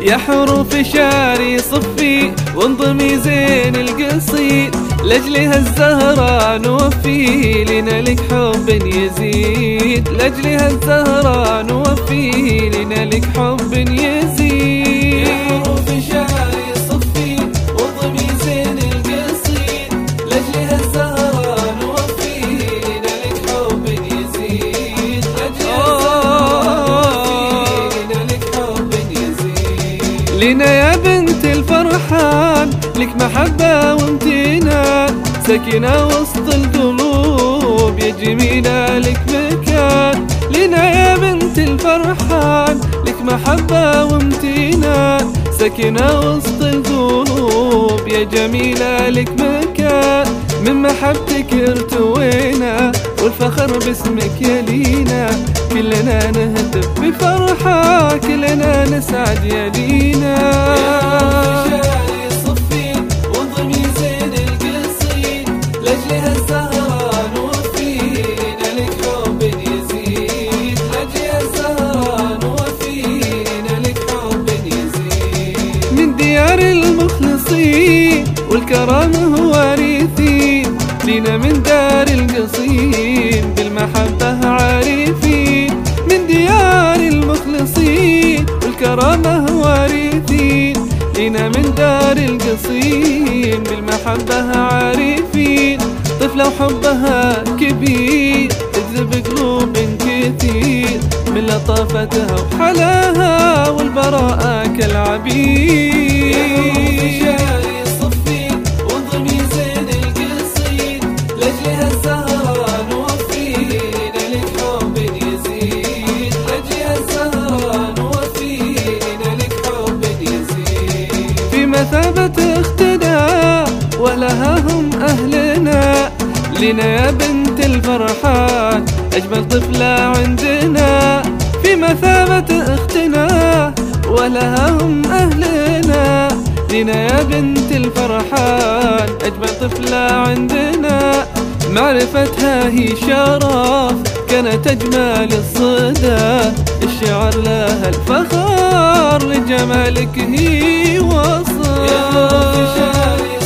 يا حروف شعري صفي وانظمي زين القصيد، لأجلها الزهراء نوفي لنا لك حب يزيد، لأجلها الزهراء نوفي لنا لك حب يزيد. يا حروف شعري صفي وانظمي زين القصيد، لأجلها الزهراء نوفي لنا لك حب يزيد، لأجلها الزهراء نوفي لنا لك حب يزيد. لنا يا بنت الفرحان لك محبة وامتنان، سكينة وسط القلوب يا جميلة لك مكان. لنا يا بنت الفرحان لك محبة وامتنان، سكينة وسط القلوب يا جميلة لك مكان. من محبتك ارتوينا والفخر باسمك يا لينا، كلنا نهتف بفرحة كلنا نسعد يا لينا. لأجلها الزهراء نوفي لنا لك حب يزيد، لأجلها الزهراء نوفي لنا لك حب يزيد. من ديار المخلصين والكرامة وارثين، لنا من دار القصيم بالمحبة عارفين. من ديار المخلصين والكرامة وارثين، لنا من دار القصيم بالمحبة عارفين. طفلة وحبها كبير تجذب قلوب كثير، من لطافتها وحلاها والبراءة كالعبير. يا شعري صفي وانظمي زين القصيد، لأجلها الزهراء نوفي لنا لك حب يزيد، لأجلها الزهراء نوفي لنا لك حب يزيد. في مثابة اختنا ولها هم أهلنا، لنا يا بنت الفرحان أجمل طفلة عندنا. في مثابة اختنا ولها هم أهلنا، لنا يا بنت الفرحان أجمل طفلة عندنا. معرفتها هي شرف كانت أجمل الصدى، الشعر لها الفخر لجمالك هي وصف. يا